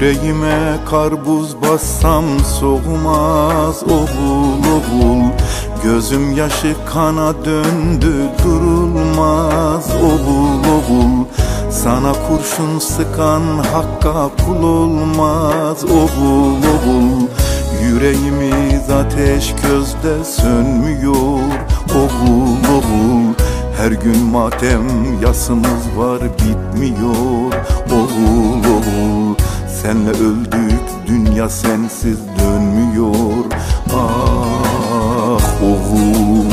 Yüreğime karbuz bassam soğumaz oğul oğul. Gözüm yaşı kana döndü durulmaz oğul oğul. Sana kurşun sıkan hakka kul olmaz oğul oğul. Yüreğimiz ateş közde sönmüyor oğul oğul. Her gün matem yasımız var bitmiyor oğul oğul. Senle öldük dünya sensiz dönmüyor ah oğul.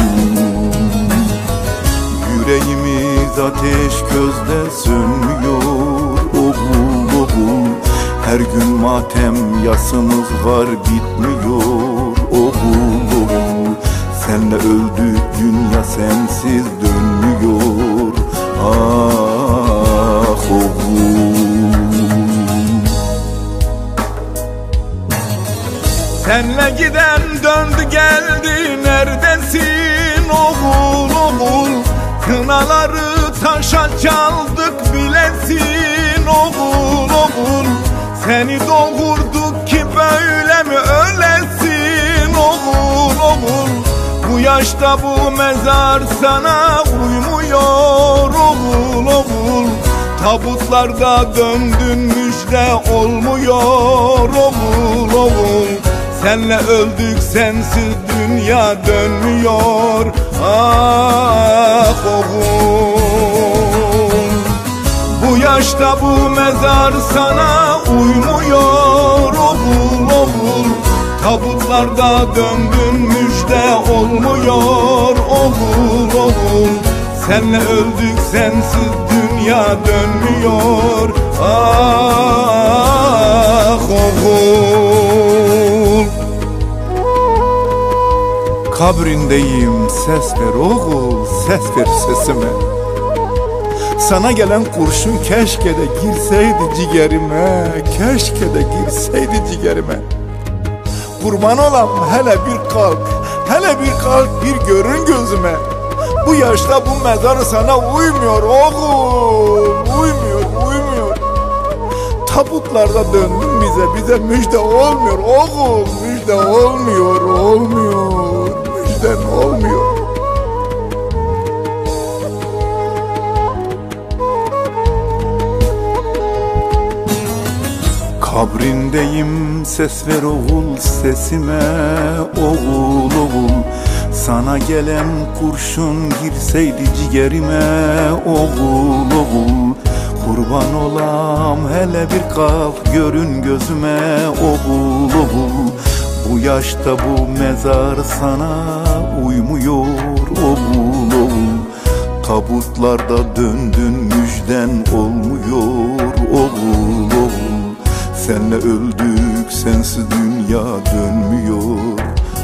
Yüreğimiz ateş közde sönmüyor oğul oğul. Her gün matem yasımız var bitmiyor oğul oğul. Senle öldük dünya sensiz dönmüyor ah oğul. Senle giden döndü geldi neredesin oğul oğul. Kınaları taşa çaldık bilesin oğul oğul. Seni doğurduk ki böyle mi ölesin oğul oğul. Bu yaşta bu mezar sana uymuyor oğul oğul. Tabutlarda döndün müjde olmuyor oğul oğul. Senle öldük sensiz dünya dönmüyor ah oğul. Bu yaşta bu mezar sana uymuyor oğul oğul. Tabutlarda döndün müjde olmuyor oğul oğul. Senle öldük sensiz dünya dönmüyor ah oğul. Kabrindeyim ses ver oğul, ses ver sesime. Sana gelen kurşun keşke de girseydi ciğerime, keşke de girseydi ciğerime. Kurban olam hele bir kalk, hele bir kalk bir görün gözüme. Bu yaşta bu mezar sana uymuyor oğul, uymuyor, uymuyor. Tabutlarda döndün bize müjde olmuyor oğul, müjde olmuyor, olmuyor, müjden olmuyor. Kabrindeyim ses ver oğul sesime oğul oğul. Sana gelen kurşun girseydi ciğerime oğul oğul. Kurban olam hele bir kalk görün gözüme oğul oğul. Bu yaşta bu mezar sana uymuyor oğul oğul. Tabutlarda döndün müjden olmuyor oğul oğul. Senle öldük sensiz dünya dönmüyor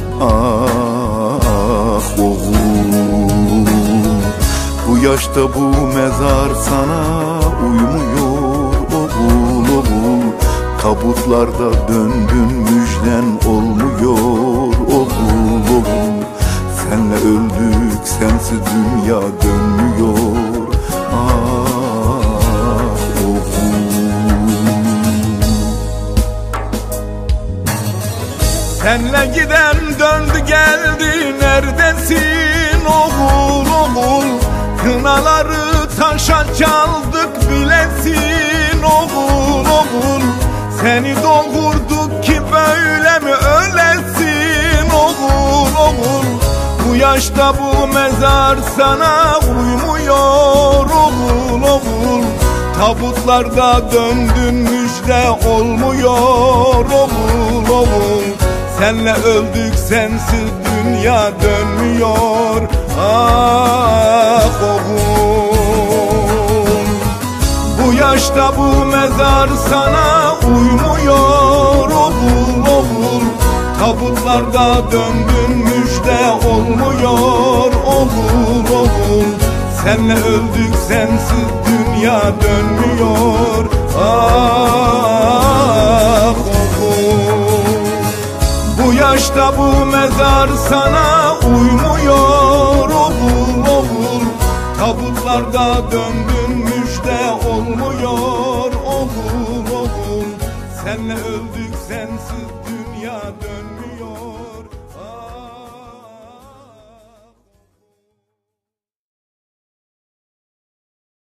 ah oğul. Bu yaşta bu mezar sana uymuyor oğul oğul. Tabutlarda döndün müjden olmuyor oğul oğul. Senle öldük sensiz dünya dönmüyor ah oğul. Senle giden döndü geldi neredesin oğul oğul. Kınaları taşa çaldık bilesin oğul oğul. Seni doğurduk ki böyle mi ölesin oğul oğul. Bu yaşta bu mezar sana uymuyor oğul oğul. Tabutlarda döndün müjde olmuyor oğul oğul. Senle öldük sensiz dünya dönmüyor ah oğul. Bu yaşta bu mezar sana uymuyor oğul oğul. Tabutlarda döndün müjde olmuyor oğul oğul. Senle öldük sensiz dünya dönmüyor ah oğul. Bu yaşta bu mezar sana uymuyor oğul oğul. Tabutlarda döndün müjde olmuyor oğul oğul. Senle öldük sensiz dünya dönmüyor.